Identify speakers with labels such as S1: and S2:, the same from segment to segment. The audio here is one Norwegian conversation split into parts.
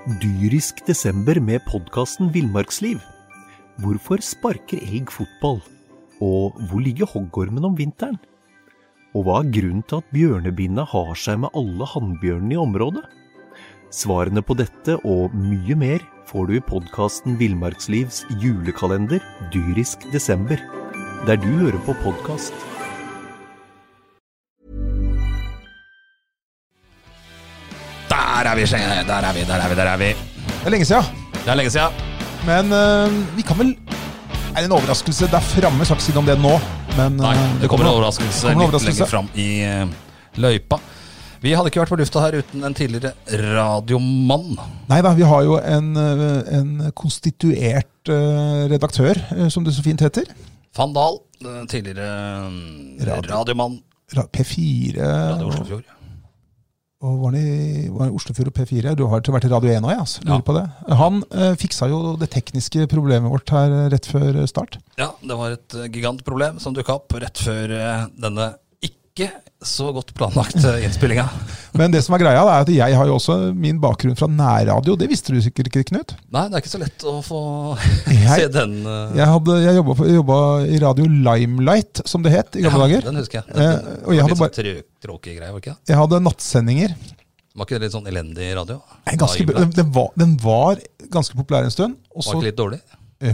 S1: Dyrisk desember med podcasten Villmarksliv. Hvorfor sparker elg fotball? Og hvor ligger hoggormen om vinteren? Og hva grunnen til at bjørnebinna har seg med alle hannbjørnene i området? Svarene på dette og mye mer får du i podcasten Villmarkslivs julekalender Dyrisk desember, der du hører på podcast.
S2: Der er vi. Det
S3: er lenge siden. Men vi kan vel... Er det en overraskelse der fremme? Jeg skal ikke si om det nå. Men,
S2: nei, det kommer en overraskelse litt lenger frem i løypa. Vi hadde ikke vært på lufta her uten en tidligere radiomann.
S3: Neida, vi har jo en konstituert redaktør, som det så fint heter.
S2: Fandal, tidligere radiomann.
S3: P4.
S2: Radio Oslofjord.
S3: Og var det Oslofjord og P4? Du har vært i Radio 1 også, ja. Lurer på det. Han fiksa jo det tekniske problemet vårt her rett før start.
S2: Ja, det var et gigantproblem som dukket opp rett før denne ikke så godt planlagt innspillinga.
S3: Men det som er greia er at jeg har jo også min bakgrunn fra nærradio. Det visste du sikkert ikke, Knut?
S2: Nei, det er ikke så lett å få se den.
S3: Jeg jobbet i Radio Limelight, som det het i gamle dager.
S2: Den husker jeg.
S3: Og jeg hadde
S2: bare tråkige greier, var ikke det?
S3: Jeg hadde nattsendinger.
S2: Var ikke det litt sånn elendig radio?
S3: Den var ganske populær en stund.
S2: Var ikke litt dårlig?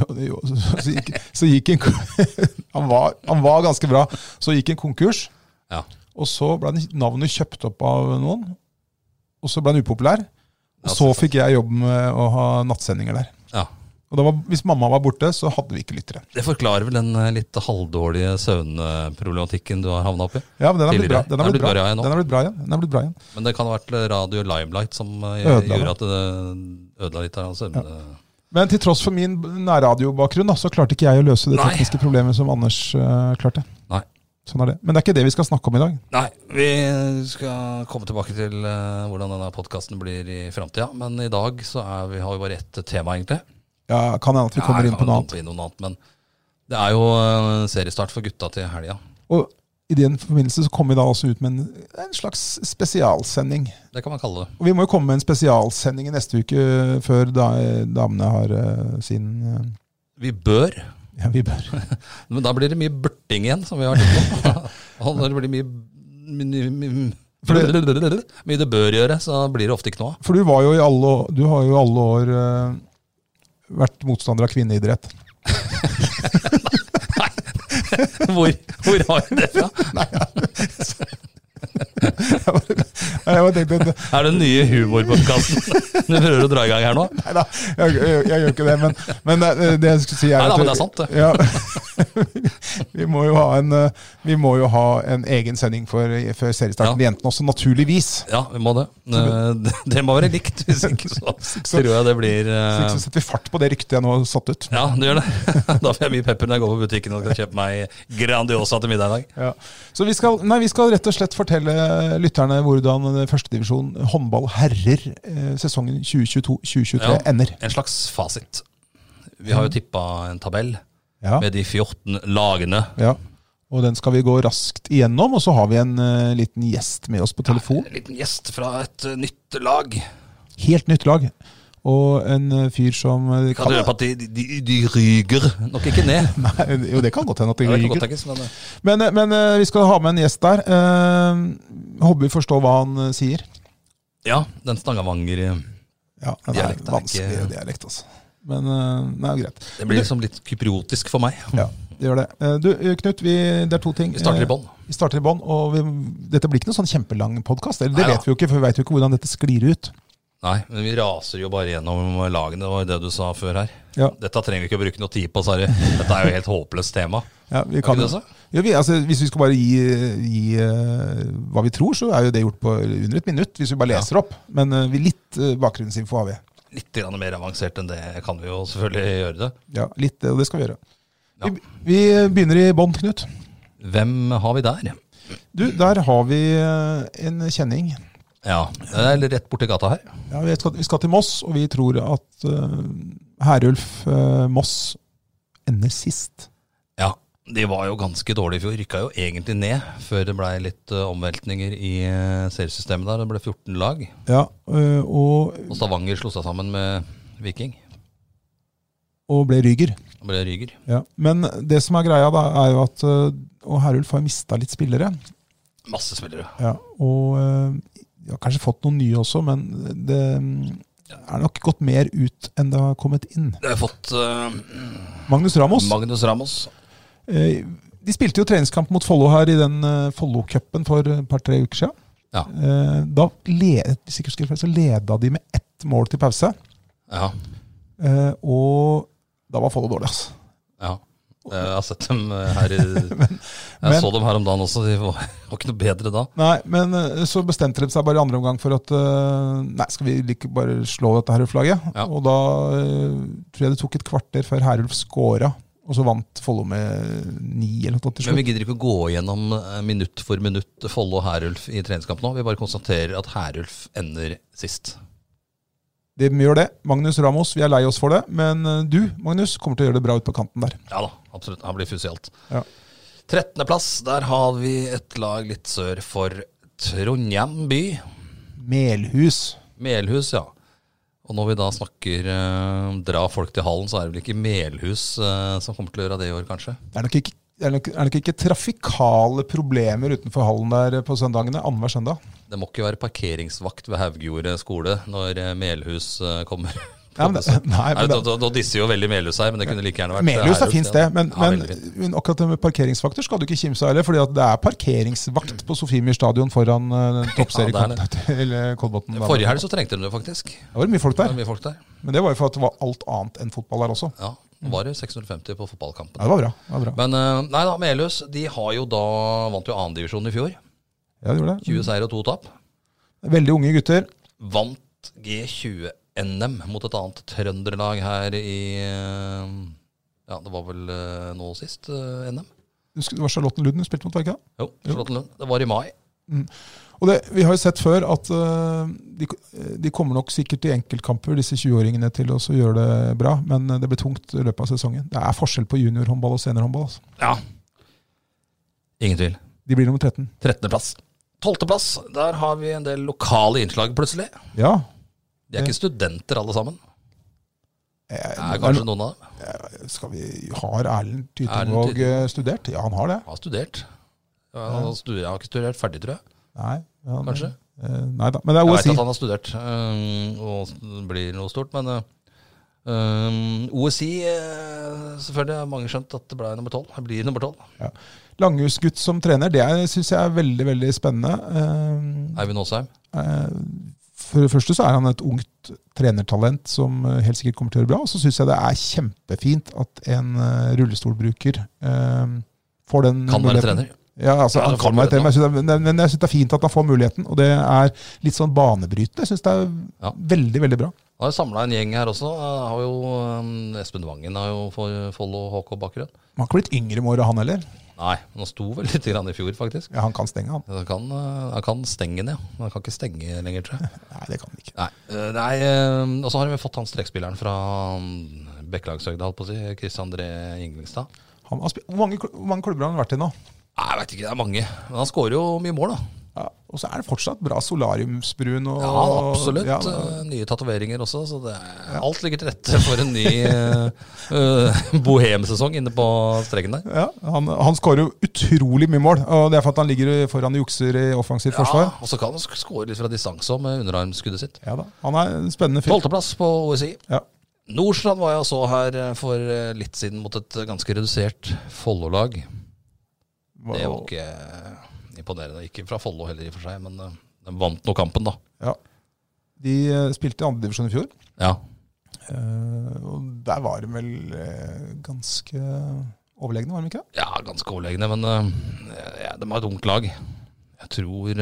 S3: Så gikk en han var ganske bra. Så gikk en konkurs.
S2: Ja.
S3: Og så ble navnet kjøpt opp av noen, og så ble den upopulær. Og så fikk jeg jobb med å ha nattsendinger der.
S2: Ja.
S3: Og hvis mamma var borte, så hadde vi ikke lyttere.
S2: Det forklarer vel den litt halvdårlige søvnproblematikken du har havnet opp i?
S3: Ja, men den har blitt bra. Den har blitt bra igjen.
S2: Men det kan ha vært Radio Limelight som gjorde at det ødela litt av søvn. Ja.
S3: Men til tross for min nærradiobakgrunn, så klarte ikke jeg å løse det tekniske problemet som Anders klarte.
S2: Nei.
S3: Sånn er det. Men det er ikke det vi skal snakke om i dag.
S2: Nei, vi skal komme tilbake til hvordan denne podcasten blir i fremtiden. Men i dag så har vi bare ett tema egentlig.
S3: Ja, kan hende at vi kommer inn på noe annet.
S2: Men det er jo seriestart for gutta til helgen.
S3: Og i den forbindelse så kommer vi da også ut med en slags spesialsending.
S2: Det kan man kalle det.
S3: Og vi må jo komme med en spesialsending i neste uke før damene har sin...
S2: Vi bør...
S3: Ja, vi bør.
S2: Men da blir det mye børting igjen, som vi har vært på. Og når det blir mye det bør gjøre, så blir det ofte ikke noe.
S3: For du har jo i alle år vært motstander av kvinneidrett.
S2: Nei. Hvor har du det fra?
S3: Nei, jeg tenkte,
S2: er det den nye humorpodcasten du prøver å dra i gang her nå?
S3: Neida, jeg gjør ikke det, men det jeg skulle si er...
S2: Neida, men det er sant det.
S3: Ja, vi må jo ha en egen sending for seriestarten med jentene også, naturligvis.
S2: Ja, vi må det. Det må være likt, hvis ikke så tror jeg det blir...
S3: Så setter vi fart på det ryktet jeg nå har satt ut.
S2: Ja, det gjør det. Da får jeg mye pepper når jeg går på butikken og skal kjøpe meg Grandiosa til middag i dag.
S3: Ja. Så vi skal rett og slett fortelle lytterne hvordan førstedivisjon håndball herrer sesongen 2022-2023 ender.
S2: En slags fasit. Vi har jo tippet en tabell med de 14 lagene.
S3: Ja, og den skal vi gå raskt igjennom, og så har vi en liten gjest med oss på telefon.
S2: En liten gjest fra et nytt lag.
S3: Helt nytt lag. Og en fyr som...
S2: Kan du høre på at de ryger nok ikke ned?
S3: Nei, jo, det kan godt hende at de ryger.
S2: Godt,
S3: men vi skal ha med en gjest der. Håper vi forstår hva han sier.
S2: Ja, den Stangavanger
S3: dialekt. Vanskelig dialekt, altså. Men det er greit.
S2: Det blir liksom litt kypriotisk for meg.
S3: Ja, det gjør det. Du, Knut, det er to ting.
S2: Vi starter i bånd.
S3: Vi starter i bånd, og dette blir ikke noen sånn kjempelang podcast. Det vet vi jo ikke, for vi vet jo ikke hvordan dette sklir ut.
S2: Nei, men vi raser jo bare gjennom lagene, det var det du sa før her.
S3: Ja.
S2: Dette trenger vi ikke å bruke noe tid på, Sari. Dette er jo helt håpløst tema.
S3: Ja, vi kan, hvis vi skal bare gi hva vi tror, så er jo det gjort på under et minutt, hvis vi bare leser opp. Men litt bakgrunnsinfo har vi.
S2: Litt mer avansert enn det kan vi jo selvfølgelig gjøre det.
S3: Ja, litt, og det skal vi gjøre. Ja. Vi begynner i bånd, Knut.
S2: Hvem har vi der?
S3: Du, der har vi en kjenning.
S2: Ja, det er rett borti gata her.
S3: Ja, vi skal til Moss, og vi tror at Herulf Moss ender sist.
S2: Ja, De var jo ganske dårlige i fjor, rykket jo egentlig ned, før det ble litt omveltninger i seriesystemet der. Det ble 14 lag.
S3: Ja, og
S2: Stavanger slo seg sammen med Viking.
S3: Og ble Ryger.
S2: Ja.
S3: Men det som greia da, jo at Herulf har mistet litt spillere.
S2: Masse spillere.
S3: Ja, og jeg har kanskje fått noen nye også, men det nok gått mer ut enn det har kommet inn.
S2: Det har fått
S3: Magnus Ramos. De spilte jo treningskamp mot Follo her i den Follo-cupen for et par-tre uker siden.
S2: Ja.
S3: Da leda de med 1 mål til pause.
S2: Ja.
S3: Og da var Follo dårlig, altså.
S2: Ja. Jeg har sett dem her Jeg så dem her om dagen også. De var ikke noe bedre da.
S3: Nei, men så bestemte de seg bare i andre omgang for at nei, skal vi like bare slå dette Herulf-laget? Ja. Og da tror jeg det tok et kvarter før Herulf skåra. Og så vant Follo med 9 eller noe til slutt.
S2: Men vi gidder ikke å gå gjennom minutt for minutt Follo og Herulf i treningskamp nå. Vi bare konstaterer at Herulf ender sist.
S3: De gjør det. Magnus Ramos, vi lei oss for det. Men du, Magnus, kommer til å gjøre det bra ut på kanten der.
S2: Ja da, absolutt. Han blir fuss i alt.
S3: Ja.
S2: 13. plass, der har vi et lag litt sør for Trondheim by.
S3: Melhus,
S2: ja. Og når vi da snakker dra folk til hallen, så det vel ikke Melhus som kommer til å gjøre det i år, kanskje?
S3: Det er nok ikke trafikale problemer utenfor hallen der på søndagene, annenhver søndag.
S2: Det må ikke være parkeringsvakt ved Haugejord skole når Melhus kommer.
S3: Ja,
S2: Nå disser jo veldig Melhus her, men det kunne like gjerne vært
S3: Melhus
S2: Herulf,
S3: finnes det, men akkurat det med parkeringsvakter skal du ikke kimse av heller, fordi at det er parkeringsvakt på Sofiemyr stadion foran toppseriekamp til Kolbotn.
S2: Forrige helg så trengte de det faktisk.
S3: Det var mye folk der. Men det var jo for at det var alt annet enn fotball der også.
S2: Ja, det var 650 på fotballkampen.
S3: Ja, det var bra.
S2: Men nei da, Melhus, de har jo da vant jo 2. divisjon i fjor.
S3: Ja, de gjorde det.
S2: 20 seier og 2 tap.
S3: Veldig unge gutter.
S2: Vant G20 NM mot et annet trønderlag her i ja, det var vel nå sist NM.
S3: Det var Charlottenlund du spilte mot, var ikke det?
S2: Jo, Charlottenlund. Det var i mai.
S3: Og vi har jo sett før at de kommer nok sikkert i enkeltkamper, disse 20-åringene, til å gjøre det bra, men det blir tungt i løpet av sesongen. Det er forskjell på juniorhåndball og seniorhåndball. Altså.
S2: Ja. Ingen tvil.
S3: De blir nummer 13.
S2: 13. plass. 12. plass, der har vi en del lokale innslag plutselig.
S3: Ja.
S2: De er ikke studenter alle sammen. Kanskje noen av dem.
S3: Har Erlend Tytungvåg studert? Ja, han har det.
S2: Han har studert. Han har ikke studert ferdig, tror jeg.
S3: Nei.
S2: Kanskje?
S3: Nei da, men det er OSI.
S2: Jeg vet at han har studert, og blir noe stort, men OSI, selvfølgelig har mange skjønt at det ble nummer 12. Det blir nummer 12.
S3: Ja. Langhusgutt som trener, det synes jeg er veldig, veldig spennende.
S2: Eivind Aasheim?
S3: For det første så er han et ungt trenertalent som helt sikkert kommer til å gjøre bra, og så synes jeg det er kjempefint at en rullestolbruker får den
S2: kan være trener.
S3: Ja, altså han kan være trener, men jeg synes det er fint at han får muligheten, og det er litt sånn banebrytende. Jeg synes det er veldig, veldig bra.
S2: Han har jo samlet en gjeng her også. Har jo, Espen Vangen har jo Follo HK bakgrunn.
S3: Han har ikke blitt yngre med året, han heller.
S2: Nei, han sto vel litt i fjor, faktisk.
S3: Ja, han kan stenge, han.
S2: Han kan stenge den, ja. Men han kan ikke stenge lenger, tror jeg.
S3: Nei, det kan han ikke.
S2: Nei, og så har vi fått han strekspilleren fra Bekkelagsøgda, holdt på å si, Chris André Ingelingstad.
S3: Hvor mange klubber har han vært i nå?
S2: Nei, jeg vet ikke, det er mange. Men han skårer jo mye mål, da.
S3: Ja, og så er det fortsatt bra solariumsbrun. Og,
S2: ja, absolutt. Ja, nye tatoveringer også. Så alt ligger til rette for en ny bohemsesong inne på streken der.
S3: Ja, han skårer jo utrolig mye mål, og det er for at han ligger foran og jukser i offensivt forsvar.
S2: Ja, og så kan han skåre litt fra distanse med underarmskuddet sitt.
S3: Ja da, han er en spennende fyr.
S2: 12. plass på OSI.
S3: Ja.
S2: Nordstrand var jeg så her for litt siden mot et ganske redusert Follo-lag. Det var ikke imponerende. Ikke fra Follo heller i og for seg, men de vant nå kampen da.
S3: Ja. De spilte i 2. divisjon i fjor.
S2: Ja.
S3: Og der var de vel ganske overlegne, var de ikke?
S2: Ja, ganske overlegne, men de har et ungt lag. Jeg tror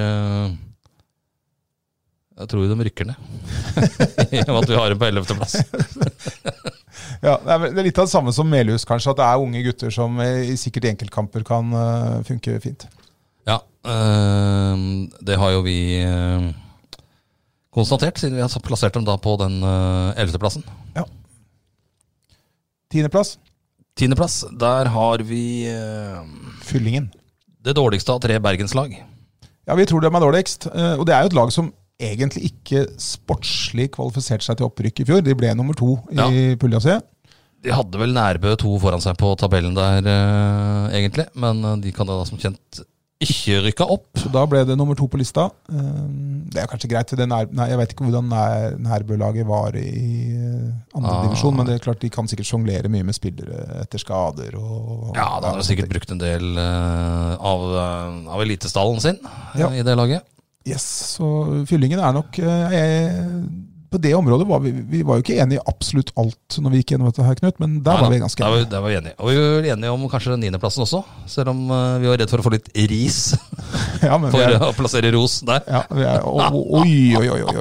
S2: de rykker ned. I og med at vi har dem på 11. plass.
S3: Ja, det er litt av det samme som Melhus, kanskje, at det er unge gutter som sikkert i enkeltkamper kan funke fint.
S2: Ja, det har jo vi konstatert, siden vi har plassert dem da på den 11. plassen.
S3: Ja. 10. plass?
S2: 10. plass, der har vi
S3: Fyllingen.
S2: det dårligste av 3 bergenslag.
S3: Ja, vi tror de er dårligst. Og det er jo et lag som egentlig ikke sportslig kvalifiserte seg til opprykk i fjor. De ble nummer 2 i pulja C.
S2: De hadde vel Nærbø 2 foran seg på tabellen der, egentlig. Men de kan da som kjent ikke rykke opp.
S3: Så da ble det nummer 2 på lista. Det er kanskje greit. Jeg vet ikke hvordan Nærbø-laget var i andre divisjon, men det er klart de kan sikkert jonglere mye med spillere etter skader.
S2: Ja, da har de sikkert brukt en del av elitestallen sin i det laget.
S3: Yes, så Fyllingen er nok på det området var vi var jo ikke enige i absolutt alt når vi gikk gjennom dette her, Knut, men der var vi ganske enige.
S2: Der var vi enige. Og vi var enige om kanskje 9. plassen også, selv om vi var redd for å få litt ris for å plassere ros der.
S3: Ja, oi.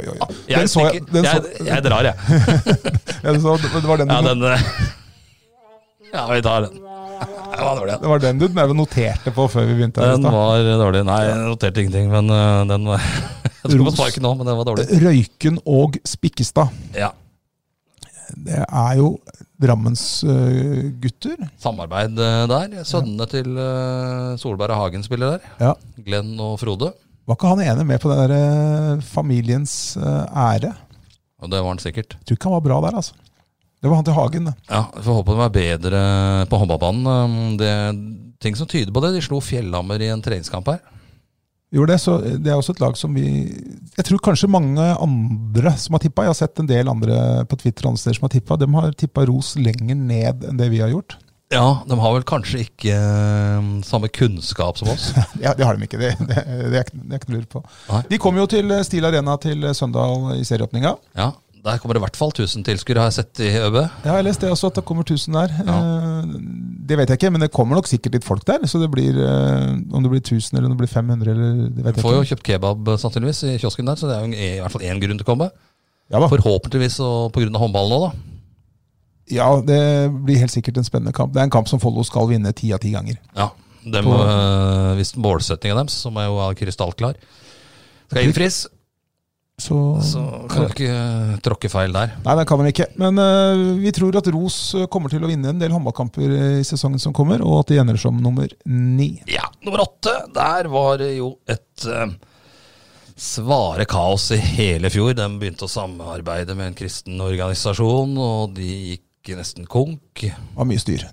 S2: Jeg drar, jeg.
S3: Det var den
S2: Ja, vi tar den.
S3: Det var den du noterte på før vi begynte.
S2: Den var dårlig. Nei, jeg noterte ingenting, men den var... Jeg tror på sparken nå, men den var dårlig.
S3: Røyken og Spikkestad.
S2: Ja.
S3: Det er jo Drammens gutter.
S2: Samarbeid der. Sønnene til Solberg og Hagen spiller der.
S3: Ja.
S2: Glenn og Frode.
S3: Var ikke han enig med på den der familiens ære?
S2: Og det var han sikkert.
S3: Jeg tror ikke han var bra der, altså. Det var han til Hagen.
S2: Ja, vi får håpe de er bedre på håndballbanen. Det er ting som tyder på det. De slo Fjellhammer i en treningskamp her.
S3: Gjorde det, så det er også et lag som jeg tror kanskje mange andre som har tippet, jeg har sett en del andre på Twitter og andre steder som har tippet, de har tippet Ros lenger ned enn det vi har gjort.
S2: Ja, de har vel kanskje ikke samme kunnskap som oss.
S3: Ja, det har de ikke, det er ikke lurt på. Nei. De kom jo til Stil Arena til Søndal i serieåpninga.
S2: Ja. Der kommer det i hvert fall 1000 tilskuere, har jeg sett i ØB.
S3: Ja, jeg har lest det også, at det kommer 1000 der. Ja. Det vet jeg ikke, men det kommer nok sikkert litt folk der. Så det blir, om det blir 1000 eller om det blir 500, eller det vet jeg ikke.
S2: Du får jo kjøpt kebab sannsynligvis i kiosken der, så det er jo i hvert fall en grunn til å komme.
S3: Ja,
S2: forhåpentligvis og på grunn av håndballen nå da.
S3: Ja, det blir helt sikkert en spennende kamp. Det er en kamp som Follo skal vinne 10 av 10 ganger.
S2: Ja, hvis målsetningen deres, som er jo krystallklar, skal innfris. Så kan du ikke tråkke feil der.
S3: Nei, det kan de ikke. Men vi tror at Ros kommer til å vinne en del håndballkamper i sesongen som kommer, og at de ender som nummer 9.
S2: Ja, nummer 8. Der var det jo et svare kaos i hele fjor. De begynte å samarbeide med en kristen organisasjon, og de gikk nesten konk.
S3: Det var mye styr.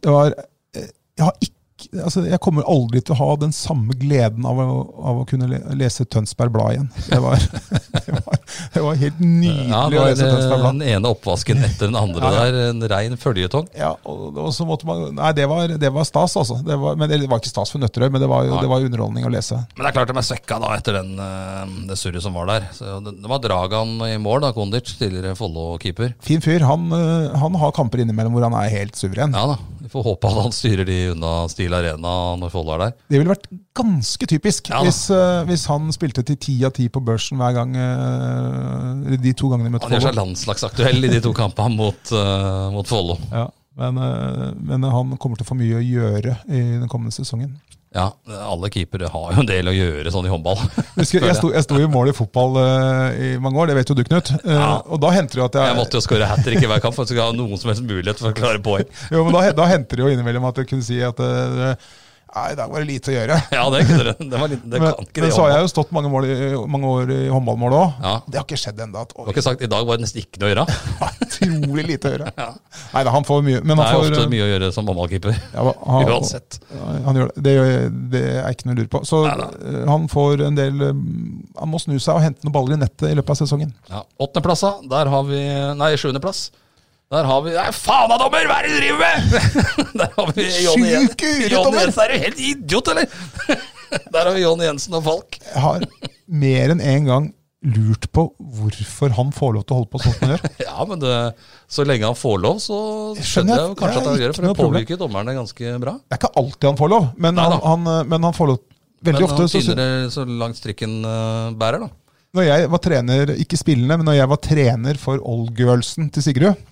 S3: Jeg kommer aldri til å ha den samme gleden av å kunne lese Tønsberg Blad igjen. Det var helt nydelig å lese Tønsberg Blad.
S2: Den ene oppvasken etter den andre der, en ren følgetong.
S3: Ja, og så måtte man... Nei, det var stas, altså. Det var ikke stas for Nøtterøy, men det var underholdning å lese.
S2: Men det er klart de er svekka da, etter det surret som var der. Så det var Dragan i mål, da, Kondic, tidligere Follo-keeper.
S3: Fin fyr. Han har kamper innimellom hvor han er helt suveren.
S2: Ja da, vi får håpe at han styrer de unna Stil Arena når Follo er der.
S3: Det ville vært ganske typisk hvis han spilte til 10 av 10 på børsen hver gang, de 2 gangene mot Follo.
S2: Han gjør seg landslagsaktuell i de 2 kampene mot Follo.
S3: Ja, men han kommer til å få mye å gjøre i den kommende sesongen.
S2: Ja, alle keepere har jo en del å gjøre sånn i håndball.
S3: Jeg sto i mål i fotball i mange år, det vet jo du, Knut. Og da henter det jo at
S2: jeg måtte jo skåre hat-trick i hver kamp for at jeg skulle ha noen som helst mulighet for å klare poeng.
S3: Jo, men da henter det jo innimellom at jeg kunne si at nei, i dag var det lite å gjøre.
S2: Ja, det kan ikke det.
S3: Men så har jeg jo stått mange år i håndballmål også.
S2: Ja.
S3: Det har ikke skjedd enda.
S2: Du har ikke sagt i dag var det nesten ikke noe å gjøre?
S3: Utrolig lite å gjøre.
S2: Ja.
S3: Nei, han får mye. Men
S2: det er ofte mye å gjøre som håndballkeeper. Uansett.
S3: Han gjør det. Det er ikke noe å lure på. Så han får en del... Han må snu seg og hente noen baller i nettet i løpet av sesongen.
S2: Ja, 8. plass, der har vi... Nei, 7. plass. Der har vi... Nei, faen av dommer! Hva er det du driver med? Der har vi Jonny Jensen. Er du helt idiot, eller? Der har vi Jonny Jensen og Falk.
S3: Jeg har mer enn en gang lurt på hvorfor han får lov til å holde på sånn som han gjør.
S2: Ja, men så lenge han får lov, så skjønner jeg kanskje at han gjør det, for det påvirker dommerne ganske bra.
S3: Det er ikke alltid han får lov, men han får lov veldig ofte.
S2: Men han så langt strikken bærer, da.
S3: Når jeg var trener, ikke spillende, men når jeg var trener for Old-girlsen til Sigrud,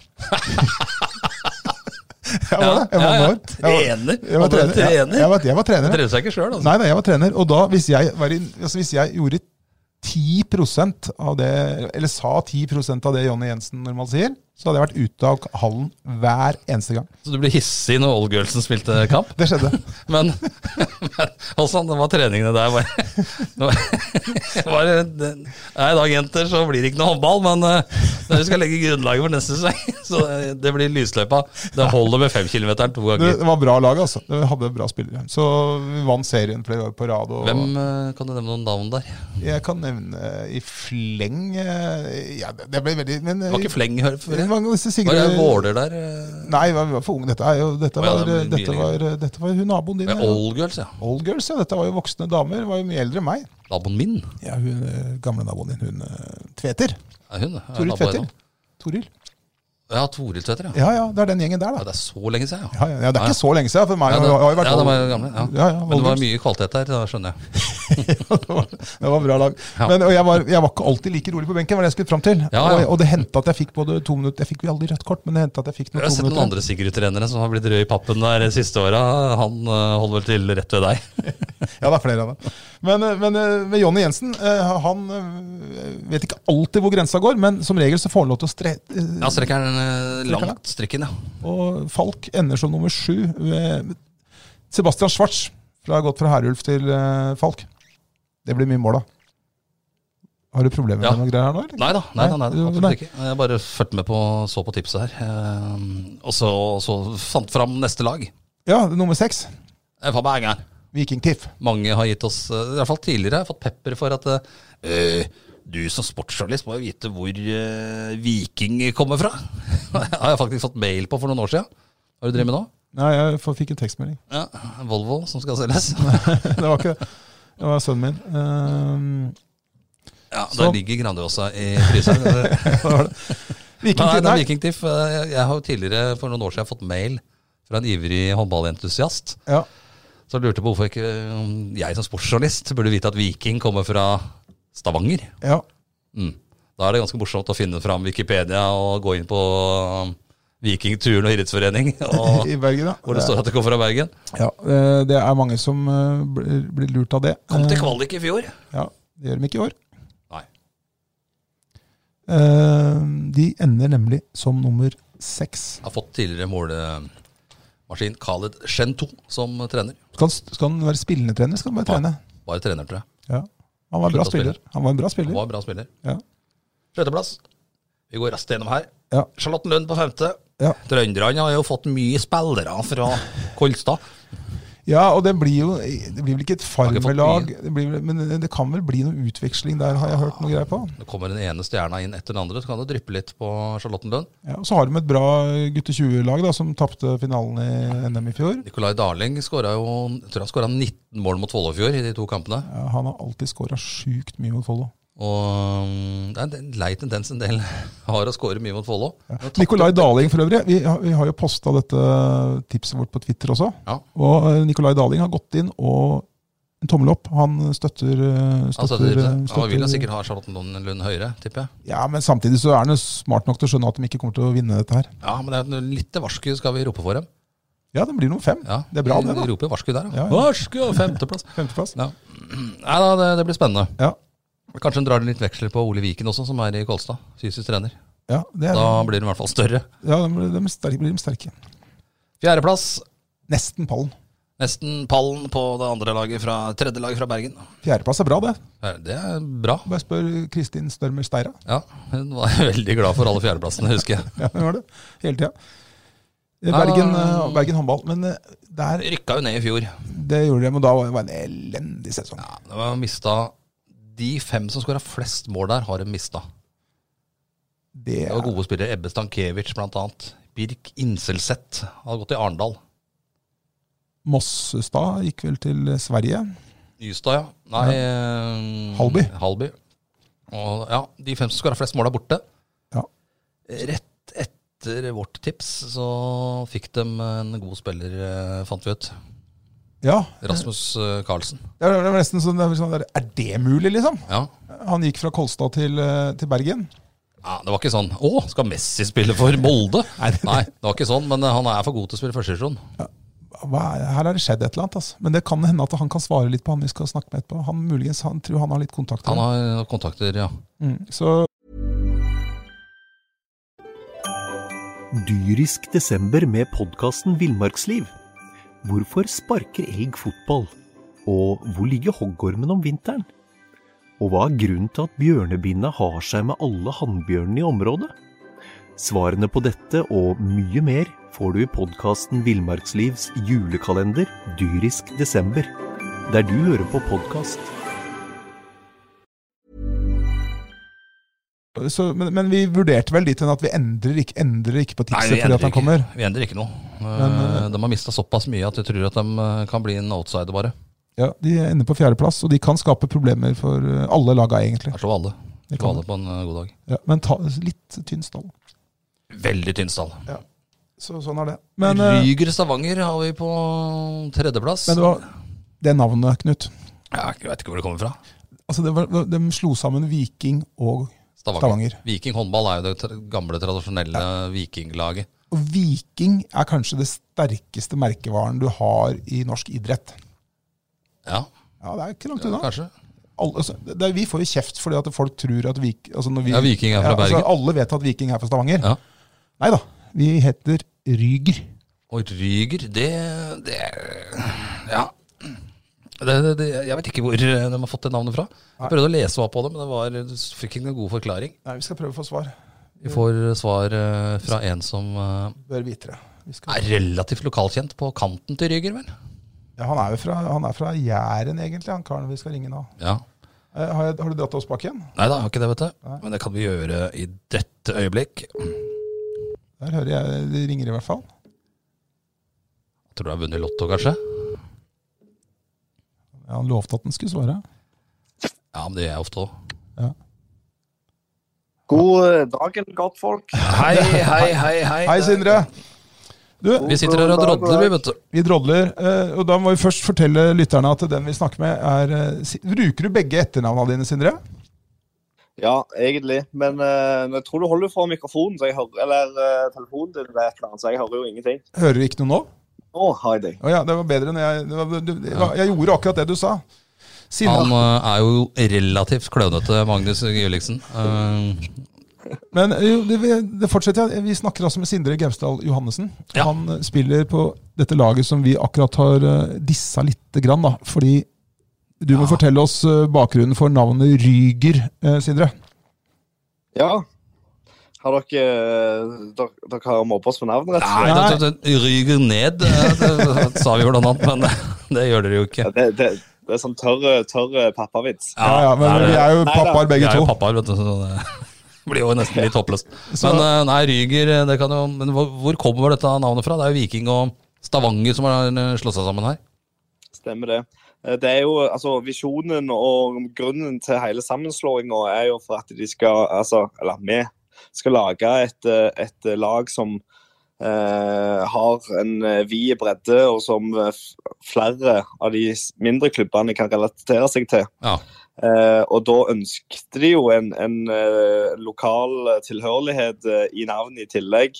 S3: jeg var trener.
S2: Jeg var trener.
S3: Du trener seg ikke selv, altså. Nei, jeg var trener. Og da, hvis jeg gjorde 10% av det, eller sa 10% av det Jonny Jensen normalt sier, så hadde jeg vært ute av hallen hver eneste gang.
S2: Så du ble hissig når Old Girlsen spilte kamp?
S3: Det skjedde.
S2: Men Håsan, det var treningene der I dag, jenter, så blir det ikke noe håndball, men dere skal legge grunnlaget for neste sesong. Så det blir lysløypa. Det holder med 5 kilometer 2 ganger.
S3: Det var bra lag, altså. Det hadde bra spillere. Så vi vant serien flere år på rad. Og
S2: hvem kan du nevne noen navn der?
S3: Jeg kan nevne i fleng. Ja, det ble veldig men,
S2: det var ikke fleng, hør for det?
S3: Var
S2: det Våler der?
S3: Nei, jeg var for ung. Dette var hun naboen din.
S2: Old Girls, ja.
S3: Old Girls, ja. Dette var jo voksne damer. Var jo mye eldre enn meg.
S2: Naboen min?
S3: Ja, hun gamle naboen din. Hun Tveter.
S2: Ja, hun.
S3: Toril Tveter. Toril.
S2: Ja, Toril Tveter,
S3: ja. Ja, det er den gjengen der, da.
S2: Ja, det er så lenge siden,
S3: ja. Ja, det er ikke så lenge siden, for meg har jo vært...
S2: Ja, de er gamle, ja. Men det var mye kvalitet der, da skjønner jeg.
S3: Det var bra lag. Men, og jeg var ikke alltid like rolig på benken, var det jeg skulle fram til.
S2: Ja.
S3: Og det hendte at jeg fikk både 2 minutter, jeg fikk jo aldri rødt kort, men det hendte at jeg fikk noen 2 minutter.
S2: Jeg har sett noen andre Sigurd-trenere som har blitt rød i pappen der de siste årene. Han holder vel til rett ved deg.
S3: Ja, det er flere av dem. Men med Jonny Jensen, han vet ikke alltid hvor grensa går, men som regel så får han lov til å
S2: ja, strekker den langt strikken, ja.
S3: Og Falk ender som nummer 7 ved Sebastian Schwartz, gått fra Herulf til Falk. Det blir mye mål, da. Har du problemer med noen greier her nå? Eller?
S2: Nei, absolutt ikke. Jeg bare fulgte med så på tipset her. Og så fant fram neste lag.
S3: Ja, nummer 6.
S2: For begge.
S3: Viking TIFF.
S2: Mange har gitt oss, i hvert fall tidligere, har fått pepper for at du som sportsjournalist må jo vite hvor Viking kommer fra. Det har jeg faktisk fått mail på for noen år siden. Har du drevet med nå?
S3: Nei, jeg fikk en tekstmelding.
S2: Ja, Volvo som skal selges.
S3: Det var ikke det. Det var sønnen min.
S2: Ja, der ligger Grandiosa i fryseren. Viking TIFF. Jeg har jo tidligere for noen år siden fått mail fra en ivrig håndballentusiast.
S3: Ja.
S2: Så jeg lurte på hvorfor ikke jeg som sportsjournalist burde vite at Viking kommer fra Stavanger.
S3: Ja.
S2: Da er det ganske morsomt å finne fram Wikipedia og gå inn på Vikingturen og idrettsforening,
S3: i Bergen, ja.
S2: Hvor det står at det kommer fra Bergen.
S3: Ja, det er mange som blir lurt av det.
S2: Kom til kvalik i fjor.
S3: Ja, det gjør de ikke i år.
S2: Nei.
S3: De ender nemlig som nummer 6.
S2: Jeg har fått tidligere målemaskin Khaled Shentou som trener.
S3: Skal han være spillende trener, skal han bare trene?
S2: Bare trener, tror jeg.
S3: Ja. Han var en bra spiller. Ja.
S2: 6. plass. Vi går raskt gjennom her.
S3: Ja.
S2: Charlottenlund på 5.
S3: Ja.
S2: Trønderne har jo fått mye spillere fra Kolstad.
S3: Ja, og det blir vel ikke et farmelag, men det kan vel bli noe utveksling der, har jeg hørt noe greier på.
S2: Det kommer den ene stjerna inn etter den andre, så kan det dryppe litt på Charlottenlund.
S3: Ja, og så har de et bra gutte 20-lag da, som tappte finalen i NM i fjor.
S2: Nikolai Darling skåret 19 mål mot Follo i fjor i de 2 kampene.
S3: Ja, han har alltid skåret sykt mye mot Follo.
S2: Og det er en lei tendens en del har å skåre mye mot Follo.
S3: Ja. Nikolai Darling for øvrig, vi har jo postet dette tipset vårt på Twitter også.
S2: Ja.
S3: Og Nikolai Darling har gått inn og en tommel opp. Han støtter
S2: Han vil sikkert ha Charlottenlund høyere, tipper jeg.
S3: Ja, men samtidig så er han smart nok til å skjønne at de ikke kommer til å vinne dette her.
S2: Ja, men det er litt varsku skal vi rope for dem.
S3: Ja, det blir nummer 5.
S2: Ja,
S3: det er bra det da.
S2: Vi roper varsku der.
S3: Ja.
S2: Varsku og 5. plass.
S3: 5. plass.
S2: Ja. Nei da, det blir spennende.
S3: Ja.
S2: Kanskje en drar litt veksler på Ole Viken også, som er i Kolstad. Fysisk trener.
S3: Ja, det er
S2: da blir de i hvert fall større.
S3: Ja, de blir sterke.
S2: 4. plass.
S3: Nesten pallen.
S2: Nesten pallen på det andre laget fra 3. laget fra Bergen.
S3: 4. plass er bra, det.
S2: Det er bra.
S3: Bare spør Kristin Størmer Steira.
S2: Ja, hun var veldig glad for alle 4. plassene, husker jeg.
S3: Ja, hun var det. Hele tiden. Bergen håndball, men der...
S2: Rykka jo ned i fjor.
S3: Det gjorde de, men da var det en elendig sesong.
S2: Ja, det var mistet... De 5 som skåret flest mål der, har de mistet. Det var gode spillere. Ebbe Stankiewicz blant annet. Birk Inselseth hadde gått til Arendal.
S3: Mossestad gikk vel til Sverige.
S2: Ystad, ja. Nei,
S3: Halby.
S2: Og ja, de 5 som skåret flest mål er borte.
S3: Ja.
S2: Rett etter vårt tips så fikk de en god spiller, fant vi ut.
S3: Ja.
S2: Rasmus Karlsen.
S3: Det var nesten sånn, er det mulig, liksom?
S2: Ja.
S3: Han gikk fra Kolstad til Bergen.
S2: Ja, det var ikke sånn, skal Messi spille for Molde? Nei, det var ikke sånn, men han er for god til å spille førstesjon. Ja.
S3: Her har det skjedd et eller annet, altså. Men det kan hende at han kan svare litt på han vi skal snakke med etterpå. Han tror han har litt kontakter.
S2: Han har kontakter, ja.
S3: Så
S1: Dyrisk desember med podcasten Villmarksliv. Hvorfor sparker elg fotball? Og hvor ligger hoggormen om vinteren? Og hva grunnen til at bjørnebinna har seg med alle hannbjørnene i området? Svarene på dette og mye mer får du i podcasten Villmarkslivs julekalender Dyrisk desember, der du hører på podcast.
S3: Men vi vurderte vel litt at vi endrer ikke på tipset fordi at han kommer.
S2: Vi endrer ikke noe. De har mistet såpass mye at jeg tror at de kan bli en outsider bare.
S3: Ja, de ender på 4. plass, og de kan skape problemer for alle laga egentlig.
S2: Jeg slår alle. Alle på en god dag.
S3: Ja, men litt tynn stall.
S2: Veldig tynn stall.
S3: Ja, sånn det.
S2: Men Ryger Stavanger har vi på 3. plass.
S3: Men det navnet, Knut.
S2: Ja, jeg vet ikke hvor det kommer fra.
S3: Altså, de slo sammen Viking og Stavanger.
S2: Viking håndball jo det gamle, tradisjonelle vikinglaget.
S3: Og Viking kanskje det sterkeste merkevaren du har i norsk idrett.
S2: Ja.
S3: Ja, det ikke langt unna.
S2: Kanskje.
S3: Vi får jo kjeft fordi at folk tror at
S2: Viking fra Bergen.
S3: Alle vet at Viking fra Stavanger.
S2: Ja.
S3: Neida, vi heter Ryger.
S2: Og Ryger, ja. Jeg vet ikke hvor de har fått det navnet fra. Jeg prøvde å lese opp på det, men det fikk ikke noen god forklaring.
S3: Nei, vi skal prøve å få svar.
S2: Vi får svar fra en som
S3: bør vite det.
S2: Relativt lokalkjent på kanten til Ryger, vel?
S3: Ja, han fra Jæren egentlig, han karen vi skal ringe nå.
S2: Ja.
S3: Har du dratt oss bak igjen?
S2: Neida, jeg har ikke det, vet du. Nei. Men det kan vi gjøre i dette øyeblikk.
S3: Der hører jeg, det ringer i hvert fall.
S2: Jeg tror du har vunnet lotto, kanskje?
S3: Ja, han lovte at han skulle svare.
S2: Ja, men det ofte også.
S3: Ja.
S4: God dagen, godt folk.
S2: Hei.
S3: Hei, Sindre.
S2: Vi sitter her og drodler, vet du.
S3: Vi drodler, og da må vi først fortelle lytterne at den vi snakker med bruker du begge etternavnene dine, Sindre?
S4: Ja, egentlig, men jeg tror du holder fra mikrofonen, eller telefonen din, så jeg hører jo ingenting.
S3: Hører du ikke noe nå?
S4: Har jeg det.
S3: Ja, det var bedre enn jeg gjorde akkurat det du sa.
S2: Han jo relativt klønete, Magnus Gulliksen.
S3: Men det fortsetter. Vi snakker altså med Sindre Gausdal Johannesen. Ja. Han spiller på dette laget som vi akkurat har dissa litt grann, da. Fordi du må fortelle oss bakgrunnen for navnet Ryger, Sindre.
S4: Ja. Har dere har mobbet oss for navnet, rett og
S2: slett? Nei, Ryger ned, det sa vi jo noe annet, men det gjør dere jo ikke.
S4: Ja, det sånn tørre pappavits.
S3: Ja, men vi jo pappaer begge to.
S2: Vi jo pappaer, vet du, så det blir jo nesten litt håpløst. Men nei, Ryger, det kan jo... Men hvor kommer dette navnet fra? Det jo Viking og Stavanger som har slått seg sammen her.
S4: Stemmer det. Det jo, altså, visjonen og grunnen til hele sammenslåingen jo for at de skal, vi skal lage et lag som har en vid bredde, og som flere av de mindre klubbene kan relatere seg til. Ja. Og da ønsket de jo en lokal tilhørighet i navnet i tillegg.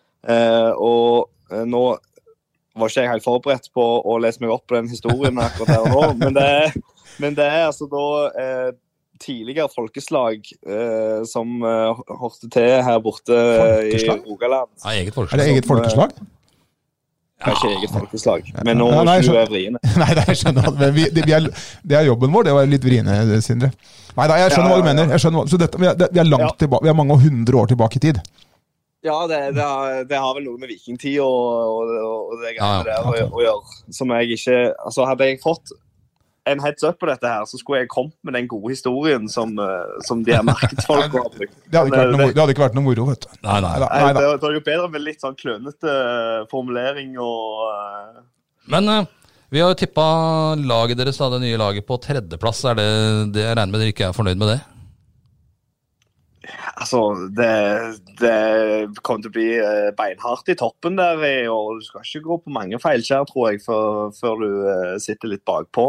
S4: Og nå var ikke jeg helt forberedt på å lese meg opp på den historien akkurat her og nå, men det altså da tidligere folkeslag som hørte til her borte i Rogaland.
S2: Ja, eget folkeslag.
S3: Det eget folkeslag?
S4: Kanskje eget folkeslag, men nå må du vriene.
S3: Nei, jeg skjønner. Det jobben vår, det var litt vriene, Sindre. Nei, jeg skjønner hva du mener. Så vi langt tilbake, vi mange 100 år tilbake i tid.
S4: Ja, det har vel noe med vikingtid og det der å gjøre, som jeg ikke... Altså, hadde jeg fått en heads up på dette her, så skulle jeg kommet med den gode historien som de her markedsfolk har brukt. Det
S3: hadde ikke vært noe moro, vet du.
S4: Nei. Det er jo bedre med litt sånn klønete formulering og...
S2: Men vi har jo tippet laget deres, da, det nye laget på 3. plass. Det jeg regner med dere ikke fornøyd med det?
S4: Altså, det kommer til å bli beinhardt i toppen der, og du skal ikke gå på mange feilskjær, tror jeg, før du sitter litt bakpå.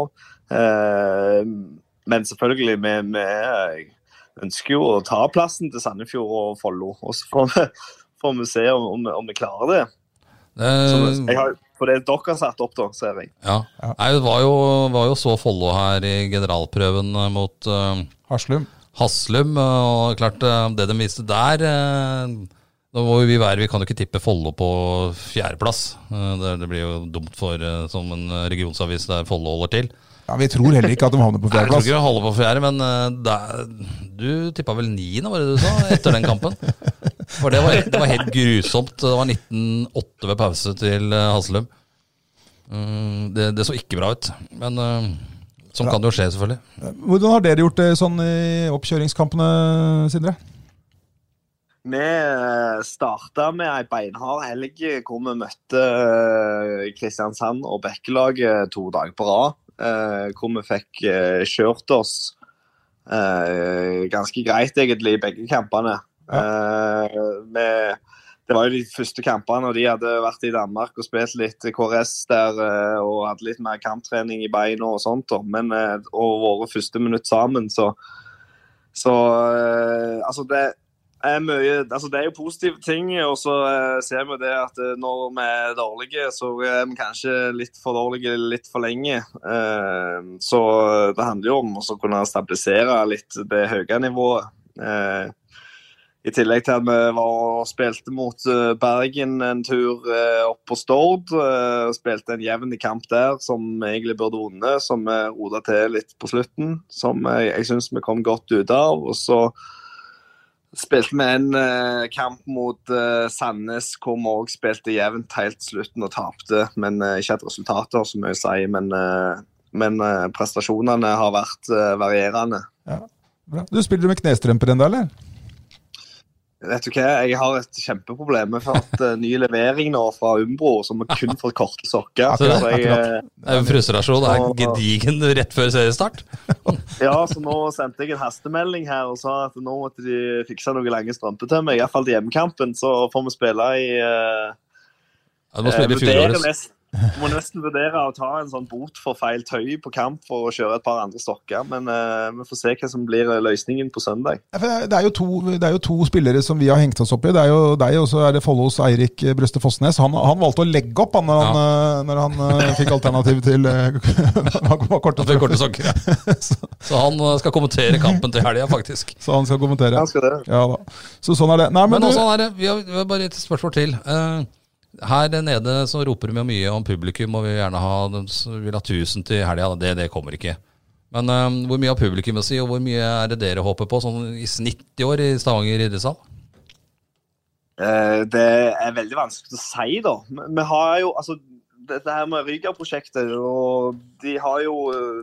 S4: Men selvfølgelig, vi ønsker jo å ta plassen til Sandefjord og Follo, og så får vi se om vi klarer det. For det dere har satt opp da, ser jeg.
S2: Ja, det var jo så Follo her i generalprøven mot
S3: Haslum,
S2: og klart det de viste der Da må vi kan jo ikke tippe Follo på 4. plass. Det blir jo dumt som en regionsavis der Follo holder til.
S3: Ja, vi tror heller ikke at de havner på 4. plass.
S2: Jeg tror ikke de holder på 4, men du tippet vel 9, var det du sa, etter den kampen? For det var helt grusomt. Det var 19-8 ved pause til Haslum. Det så ikke bra ut, men sånn kan det jo skje selvfølgelig.
S3: Hvordan har dere gjort det sånn i oppkjøringskampene, Sindre?
S4: Vi startet med en beinhard helg hvor vi møtte Kristiansand og Bekkelaget 2 dager på rad, hvor vi fikk kjørt oss ganske greit egentlig i begge kampene. Det var jo de første kampene, og de hadde vært i Danmark og spilt litt KRS der, og hadde litt mer kamptrening i beina og sånt, men og våre første minutt sammen, så altså det mye, altså det jo positive ting, og så ser vi det at når vi dårlige, så vi kanskje litt for dårlige litt for lenge, så det handler jo om å kunne stabilisere litt det høye nivået, i tillegg til at vi var og spilte mot Bergen en tur opp på Stord, spilte en jevn kamp der som egentlig burde vunnet, som vi rodet til litt på slutten, som jeg synes vi kom godt ut av, og så spilte vi en kamp mot Sandnes, hvor vi også spilte jevnt helt slutten og tapte, men ikke hatt resultater, som jeg sier, men prestasjonene har vært varierende.
S3: Ja, bra. Du spiller med knestrømper enda, eller?
S4: Vet du hva, jeg har et kjempeproblem. Vi har fått ny levering nå fra Umbro, som vi kun får korte sokker.
S2: Det er en frustrasjon, det er gedigen rett før seriestart.
S4: Ja, så nå sendte jeg en hastemelding her og sa at nå måtte de fikse noen lange strømper til meg. I hvert fall til hjemmekampen, så får vi spille i...
S2: Du må spille i fjorårets.
S4: Du må nesten vurdere å ta en sånn bot for feil tøy på kamp for å kjøre et par andre stokker, men vi får se hva som blir løsningen på søndag.
S3: Det er jo to spillere som vi har hengt oss opp i. Det er jo deg, og så er det Follos Eirik Brøste Fossnes. Han valgte å legge opp når han fikk alternativ til
S2: korte sokker. Ja. Så han skal kommentere kampen til helgen, faktisk.
S3: Så han skal kommentere.
S4: Han skal det.
S3: Ja da. Så sånn er det. Nei,
S2: men også er det, vi har bare et spørsmål til. Her nede så roper vi mye om publikum, og vi gjerne vil ha 1000 til helgen. Det kommer ikke. Men hvor mye har publikum å si, og hvor mye er det dere håper på sånn i snitt i år i Stavanger idrettshall?
S4: Det er veldig vanskelig å si da. Vi har jo, altså, dette her med Ryga-prosjektet, og de har jo...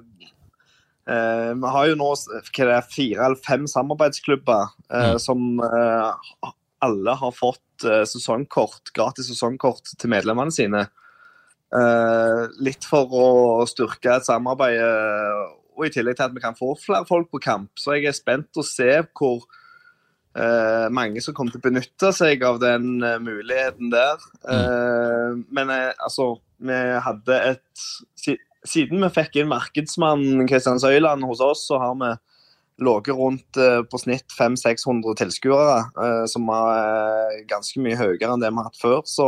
S4: vi har jo nå 4 eller 5 samarbeidsklubber som alle har fått gratis sesongkort til medlemmene sine. Litt for å styrke et samarbeid, og i tillegg til at vi kan få flere folk på kamp. Så jeg er spent å se hvor mange som kommer til å benytte seg av den muligheten der. Men altså, vi hadde siden vi fikk inn markedsmann Kristian Søyland hos oss, så har vi låget rundt på snitt 500-600 tilskuere, som er ganske mye høyere enn det vi har hatt før. Så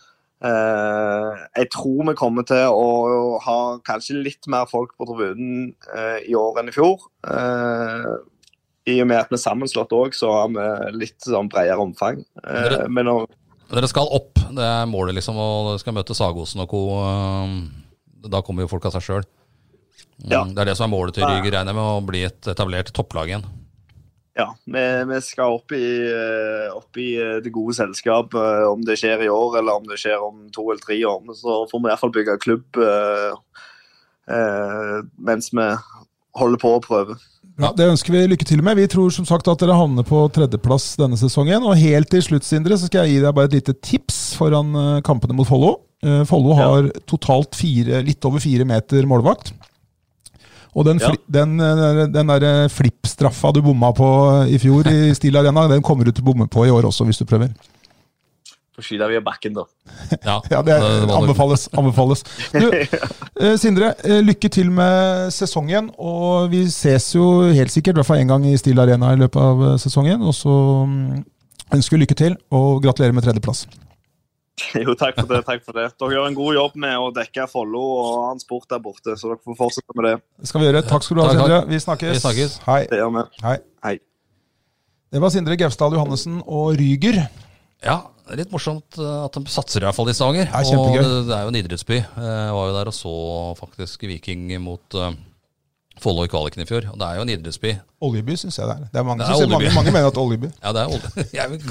S4: jeg tror vi kommer til å ha kanskje litt mer folk på tribunen i år enn i fjor. I og med at vi er sammenslått også, så har vi litt sånn bredere omfang.
S2: Dere skal opp, det er målet liksom, og dere skal møte Sagosen og co. Da kommer jo folk av seg selv. Ja. Det er det som er målet til Ryger, regner med å bli et etablert topplag igjen.
S4: Ja, vi skal opp i det gode selskap, om det skjer i år eller om det skjer om 2 eller 3 år, så får vi i hvert fall bygge klubb mens vi holder på å prøve.
S3: Ja, det ønsker vi lykke til med. Vi tror som sagt at dere havner på 3. plass denne sesongen, og helt til slutt, Sindre, så skal jeg gi deg bare et lite tips foran kampene mot Follo. Follo har totalt litt over 4 meter målvakt. Og den der flippstraffa du bomma på i fjor i Steel Arena, den kommer du til å bomme på i år også, hvis du prøver.
S4: For skyder vi av bakken da.
S3: Ja, det anbefales. Du, Sindre, lykke til med sesongen, og vi ses jo helt sikkert, i hvert fall en gang i Steel Arena i løpet av sesongen, og så ønsker vi lykke til, og gratulerer med 3. plass.
S4: Jo, takk for det. Dere gjør en god jobb med å dekke Follo og annen sport der borte, så dere får fortsette med det.
S3: Det skal vi gjøre. Takk skal du ha, Sindre. Vi snakkes. Hei.
S4: Det gjør vi.
S3: Hei. Det var Sindre Gausdal Johannessen og Ryger.
S2: Ja, det litt morsomt at de satser I hvert fall I Stavanger.
S3: Ja, kjempegøy.
S2: Og det jo en idrettsby. Jeg var jo der og så faktisk Viking mot Follo I kvaliken I fjor. Og det jo en idrettsby.
S3: Oljeby synes jeg det er. Det er mange,
S2: Det er oljeby.
S3: mange mener at oljeby.
S2: Ja, det olje.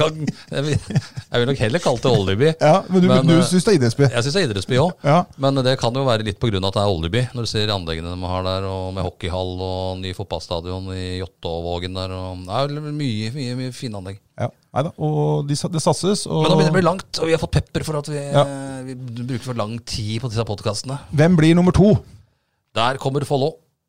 S2: Jeg vil nok heller kalle det oljeby.
S3: Ja, men du synes det er idrettsby.
S2: Jeg synes det idrettsby også.
S3: Ja.
S2: Men det kan jo være litt på grunn av at det oljeby. Når du ser anleggene de har der, og med hockeyhall og ny fotballstadion I Jåttåvågen der. Og det mye fine anlegg.
S3: Ja, neida, og det satses. Og...
S2: Men nå begynner det å bli langt, og vi har fått pepper for at vi bruker for lang tid på disse podcastene.
S3: Hvem blir nummer 2?
S2: Der kommer Follo.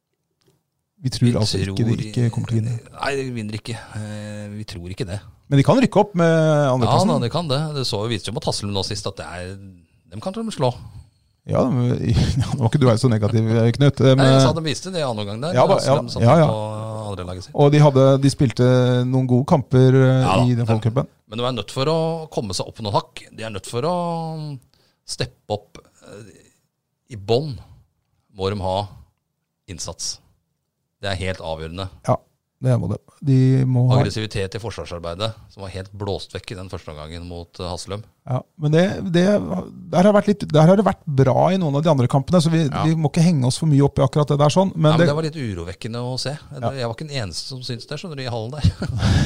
S3: Vi tror altså ikke de ikke kommer til å vinne.
S2: Nei, de vinner ikke. Vi tror ikke det.
S3: Men de kan rykke opp med andreplassen.
S2: Ja, de kan det. Det viste jo mot Haslum nå sist at de kan de slå.
S3: Ja, nå var ikke du så negativ, Knut.
S2: Nei, jeg sa de viste det I andre omgang der.
S3: Ja,
S2: Haslum satt på andre laget sitt.
S3: Og de spilte noen gode kamper I den folkecupen.
S2: Men de nødt for å komme seg opp noen hakk. De nødt for å steppe opp I bånn. Må de ha innsats. Det helt avgjørende.
S3: Ja, det må det. De må
S2: aggressivitet I forsvarsarbeidet, som var helt blåst vekk I den første omgangen mot Haslum.
S3: Ja, men der har det vært bra I noen av de andre kampene, så vi må ikke henge oss for mye opp I akkurat det der sånn. Men
S2: det var litt urovekkende å se. Jeg var ikke den eneste som syntes det, skjønner du, I hallen der.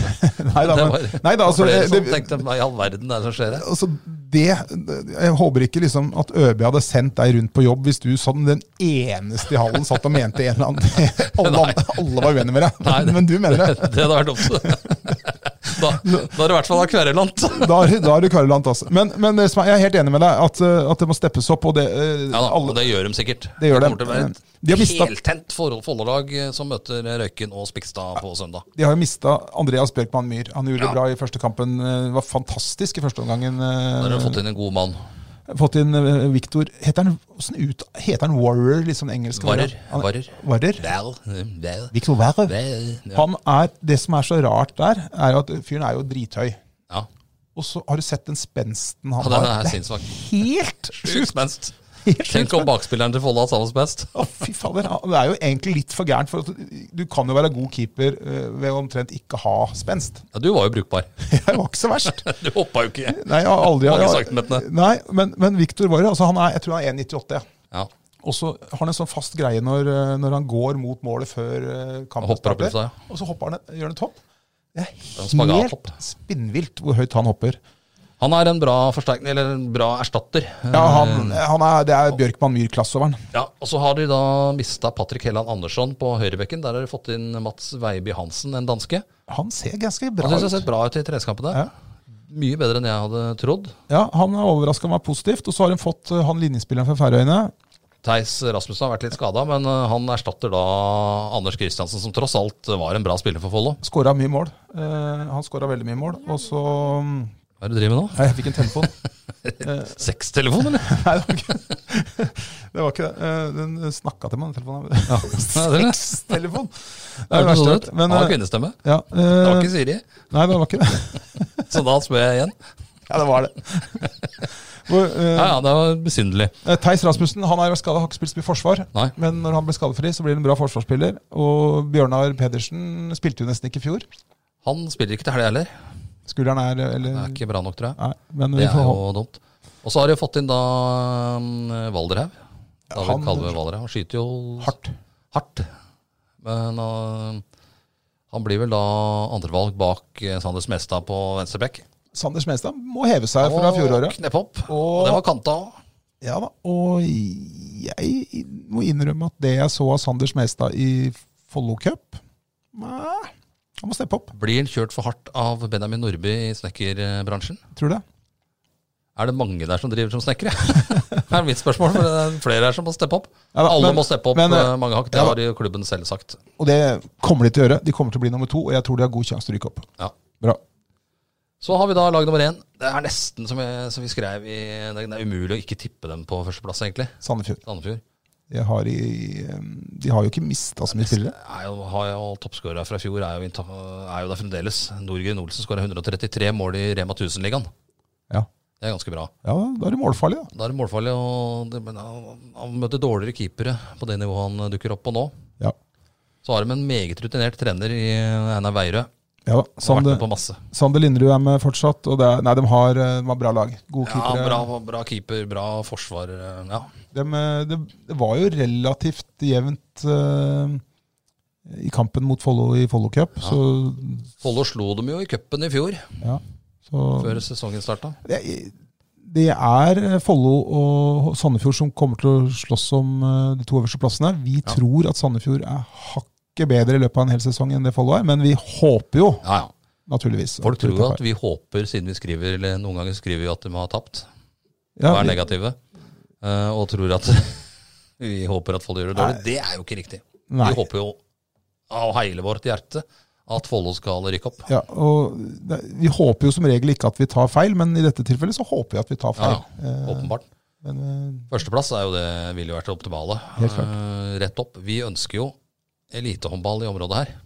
S3: Altså,
S2: flere som tenkte, hva I all verden det som skjer?
S3: Altså, jeg håper ikke liksom at ØB hadde sendt deg rundt på jobb hvis du sånn den eneste I hallen satt og mente en eller annen. Alle var uenige med deg, men du mener det.
S2: Det hadde vært dumt. Da det I hvert fall Kverulant.
S3: Da det Kverulant, altså. Men jeg helt enig med deg at det må steppes opp. Og det,
S2: og det gjør de sikkert.
S3: Det gjør de.
S2: Det kommer til å være heltent Follolag som møter Røyken og Spikstad på søndag.
S3: De har jo mistet Andreas Bjørkman Myhr. Han gjorde det bra I første kampen. Det var fantastisk I første omgangen.
S2: Da har de fått inn en god mann.
S3: Fått inn Victor. Heter han Warrer, liksom engelsk? Warrer? Victor Warrer. Han det som så rart der, at fyren jo drithøy.
S2: Ja.
S3: Og så har du sett den spensten han
S2: har.
S3: Det helt sjukt
S2: spenst. Tenk om bakspilleren til Follo har samme spenst.
S3: Fy fader, det jo egentlig litt for gærent, for du kan jo være god keeper ved å omtrent ikke ha spenst.
S2: Ja, du var jo brukbar.
S3: Jeg var ikke så verst.
S2: Du hoppet jo ikke.
S3: Nei, jeg har aldri...
S2: Nei,
S3: men Victor Warrer, altså jeg tror han 1,98.
S2: Ja.
S3: Og så har han en sånn fast greie når han går mot målet før kampen starter. Og så hopper han, gjør han et hopp. Det helt spinnvilt hvor høyt han hopper.
S2: Han en bra forsterkning, eller en bra erstatter.
S3: Ja, det Bjørkman Myhr-klasse over han.
S2: Ja, og så har de da mistet Patrick Helland Andersson på høyrebekken. Der har de fått inn Mats Veiby Hansen, en danske.
S3: Han ser ganske bra ut.
S2: Han synes det sett bra ut I treningskampene. Ja. Mye bedre enn jeg hadde trodd.
S3: Ja, han har overrasket meg positivt. Og så har de fått han linjespilleren fra Færøyene.
S2: Theis Rasmussen har vært litt skadet, men han erstatter da Anders Kristiansen, som tross alt var en bra spiller for Follo.
S3: Skåret mye mål. Han skåret veldig mye mål. Og så...
S2: Hva du driver med nå?
S3: Jeg fikk en telefon.
S2: Sextelefon, eller?
S3: Nei, det var ikke det. Den snakket til meg, den telefonen.
S2: Ja,
S3: Sextelefon.
S2: Det det verste. Han har kvinnestemme.
S3: Ja,
S2: det var ikke Siri.
S3: Nei, det var ikke det.
S2: Så da spør jeg igjen.
S3: Ja, det var det.
S2: Ja, det var besynderlig.
S3: Theis Rasmussen, han jo skadet, har ikke spilt forsvar.
S2: Nei.
S3: Men når han ble skadefri, så blir han en bra forsvarsspiller. Og Bjørnar Pedersen spilte jo nesten ikke I fjor. Han
S2: spiller ikke til helg heller.
S3: Skulderen eller...
S2: Det ikke bra nok, tror jeg.
S3: Nei, men
S2: det jo dumt. Og så har de fått inn da Valderhaug. David Kalve Valderhaug. Han skyter jo hardt. Men han blir vel da andrevalg bak Sander Smestad på Venstrebekk.
S3: Sander Smestad må heve seg fra fjoråret.
S2: Og knepp opp. Og det var kanta også.
S3: Ja da, og jeg må innrømme at det jeg så av Sander Smestad I Follo Cup, han må steppe opp.
S2: Blir han kjørt for hardt av Benjamin Nordby I snekkerbransjen?
S3: Tror det.
S2: Det mange der som driver som snekkere? Det mitt spørsmål, for det flere her som må steppe opp. Ja, alle må steppe opp mange hakk, det har klubben selv sagt.
S3: Og det kommer de til å gjøre. De kommer til å bli nummer 2, og jeg tror de har god sjanse til å rykke opp.
S2: Ja.
S3: Bra.
S2: Så har vi da lag nummer 1. Det nesten som vi skrev det umulig å ikke tippe dem på førsteplass, egentlig.
S3: Sandefjord. De har jo ikke mistet så mye spillere.
S2: Har jo toppskåret fra fjor, er jo der fremdeles. Norgren Olsen skåret 133 mål I Rema 1000-ligaen.
S3: Ja.
S2: Det ganske bra.
S3: Ja, da det målfarlig.
S2: Da det målfarlig, og han møter dårligere keepere på det nivået han dukker opp på nå.
S3: Ja.
S2: Så har de en meget rutinert trener I Einar Veirø.
S3: Ja,
S2: Sander, på masse.
S3: Sander Linderud med fortsatt, og de har bra lag. Gode keepere.
S2: Bra keeper, bra forsvar, ja.
S3: Det var jo relativt jevnt i kampen mot Follo i Follo Cup. Ja.
S2: Follo slo dem jo i cupen i fjor, før sesongen startet.
S3: Det Follo og Sandefjord som kommer til å slåss om de 2 øverste plassene. Vi tror at Sandefjord hakket bedre i løpet av en hel sesong enn det Follo men vi håper jo, naturligvis.
S2: Folk tror jo at vi håper, siden vi skriver, eller noen ganger skriver vi at de har tapt, og negative, og tror at vi håper at Follo gjør det dårlig. Det jo ikke riktig. Vi håper jo av hele vårt hjerte at Follo skal rykke opp.
S3: Ja, og vi håper jo som regel ikke at vi tar feil, men i dette tilfellet så håper vi at vi tar feil.
S2: Åpenbart. Førsteplass jo det, vil jo være det optimale. Rett opp. Vi ønsker jo elitehåndball i området her.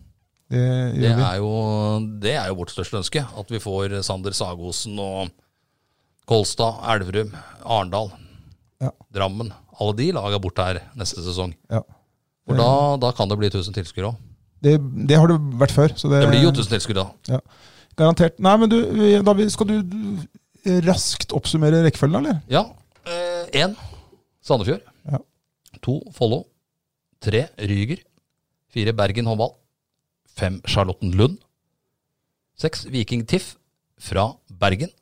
S2: Det jo vårt største ønske, at vi får Sander Sagosen og Kolstad, Elverum, Arendal, Drammen. Alle de lager bort her neste sesong. Ja. For da kan det bli 1000 tilskuere også.
S3: Det har det vært før. Så det
S2: blir jo 1000 tilskuere da.
S3: Ja. Garantert. Nei, men skal du raskt oppsummere rekkefølgen, eller?
S2: Ja. 1. Sandefjord. 2. Follo. 3. Ryger. 4. Bergen håndball. 5. Charlottenlund. 6. Viking Tiff fra Bergen.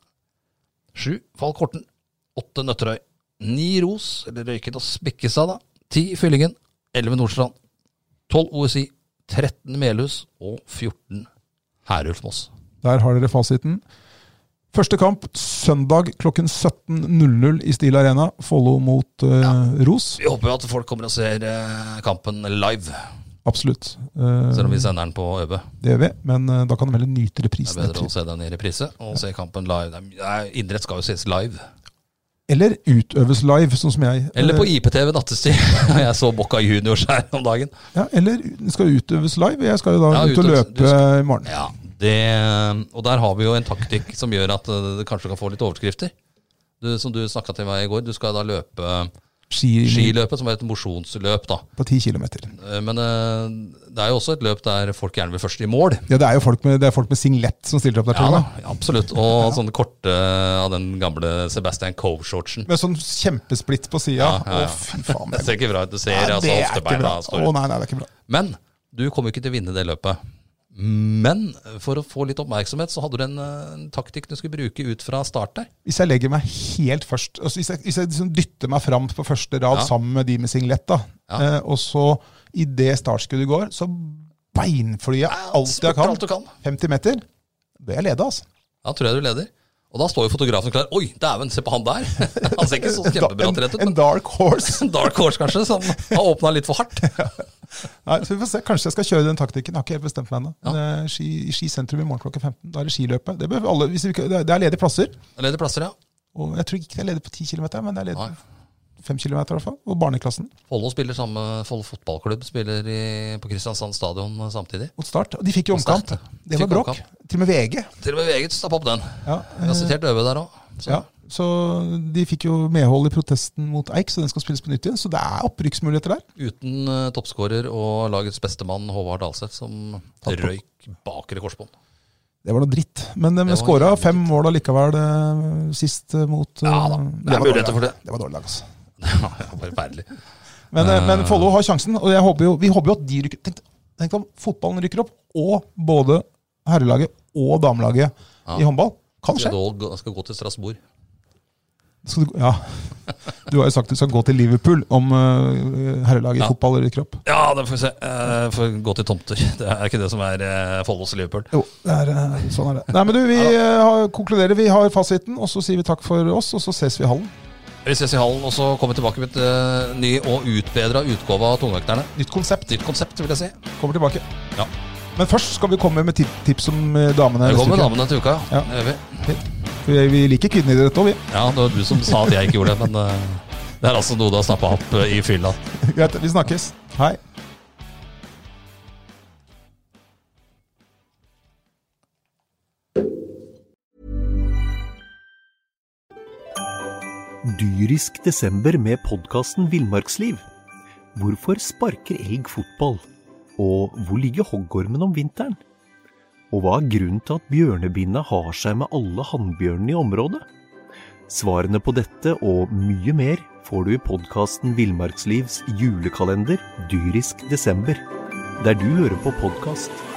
S2: 7. Falk Horten. 8. Nøtterøy. 9. Ros, eller Røyken og Spikkestad da. 10. Fyllingen. 11. Nordstrand. 12. OSI. 13 Melhus og 14 Herulf Moss.
S3: Der har dere fasiten. Første kamp, søndag klokken 17:00 i Stil Arena. Follo mot Ros.
S2: Vi håper at folk kommer og ser kampen live.
S3: Absolutt.
S2: Selv om vi sender den på ØB.
S3: Det gjør vi, men da kan de vel nyte reprisen.
S2: Det bedre å se den i reprise og se kampen live. Idrett skal jo ses live.
S3: Eller utøves live, sånn som jeg.
S2: Eller på IPTV nattestid. Jeg så Bocca Juniors her om dagen.
S3: Ja, eller det skal utøves live. Jeg skal jo da ut og løpe i morgen.
S2: Ja, og der har vi jo en taktikk som gjør at det kanskje kan få litt overskrifter. Som du snakket til meg i går, du skal da løpe skiløpet, som et mosjonsløp da.
S3: På 10 kilometer.
S2: Men det jo også et løp der folk gjerne vil først i mål.
S3: Ja, det jo folk med singlet som stiller opp der.
S2: Ja, absolutt. Og sånne korte av den gamle Sebastian Coe-shortsen.
S3: Med sånn kjempesplitt på siden.
S2: Ja.
S3: Fy faen.
S2: Det ser ikke bra ut. Du ser
S3: det
S2: ofte beina.
S3: Nei, det ikke bra.
S2: Men du kommer ikke til å vinne det løpet. Men for å få litt oppmerksomhet så hadde du en taktikk du skulle bruke ut fra start der.
S3: Hvis jeg legger meg helt først, altså hvis jeg liksom dytter meg fram på første rad sammen med de med singlet da, og så i det startskuddet går, så beinflyr jeg alt jeg kan. 50 meter, det leder altså.
S2: Ja, tror jeg du leder. Og da står jo fotografen klar. Oi, dæven, se på han der. Han ser ikke så kjempebra til rett ut.
S3: En dark horse.
S2: En dark horse kanskje, som har åpnet litt for hardt.
S3: Nei, så vi får se. Kanskje jeg skal kjøre den taktikken. Jeg har ikke helt bestemt meg ennå. I Ski sentrum i morgen klokken 15. Da det skiløpet. Det ledige plasser.
S2: Ledige plasser, ja.
S3: Og jeg tror ikke det ledig på 10 kilometer, men det ledig på 5 kilometer i hvert fall. Og barneklassen.
S2: Follo spiller sammen, Follo fotballklubb spiller på Kristiansand stadion samtidig.
S3: Mot start. Og de fikk jo omkamp. Det var bråk. Til og med VG.
S2: Til og med VG stapp opp den. Ja, jeg har sitert øve der også.
S3: Ja, så de fikk jo medhold i protesten mot Eik, så den skal spilles på nytt igjen. Så det opprykksmuligheter der.
S2: Uten toppskårer og lagets bestemann Håvard Dahlseth, som røyk bakre korsbånd.
S3: Det var noe dritt. Men de skåret 5 mål allikevel sist mot...
S2: Ja da, det muligheter for det.
S3: Det var dårlig lag, altså.
S2: Ja, forferdelig.
S3: Men Follo har sjansen, og vi håper jo at de rykker. Tenk om fotballen rykker opp, og både herrelaget og damelaget i håndball. Kan skje.
S2: Skal gå til Strasbourg.
S3: Ja, du har jo sagt at du skal gå til Liverpool om herrelaget i fotball rykker opp.
S2: Ja, det får vi se. Får gå til tomter. Det ikke det som Follos Liverpool.
S3: Jo, sånn det. Nei, men du, vi konkluderer. Vi har fasiten, og så sier vi takk for oss, og så ses vi i hallen.
S2: Vi ses i hallen, og så kommer vi tilbake med et ny og utbedret utgåve av Tungvekterne.
S3: Nytt konsept,
S2: vil jeg si.
S3: Kommer tilbake.
S2: Ja.
S3: Men først skal vi komme med tips om damene.
S2: Vi kommer med damene til uka, ja. Det gjør vi.
S3: Vi liker kvinner i dette også, vi.
S2: Ja, det var du som sa at jeg ikke gjorde det, men det altså noe du har snappet opp i fylla.
S3: Greit, vi snakkes. Hei.
S1: Dyrisk desember med podcasten Villmarksliv. Hvorfor sparker elg fotball? Og hvor ligger hoggormen om vinteren? Og hva grunnen til at bjørnebinna har seg med alle hannbjørnene i området? Svarene på dette og mye mer får du i podcasten Villmarkslivs julekalender Dyrisk desember, der du hører på podcast.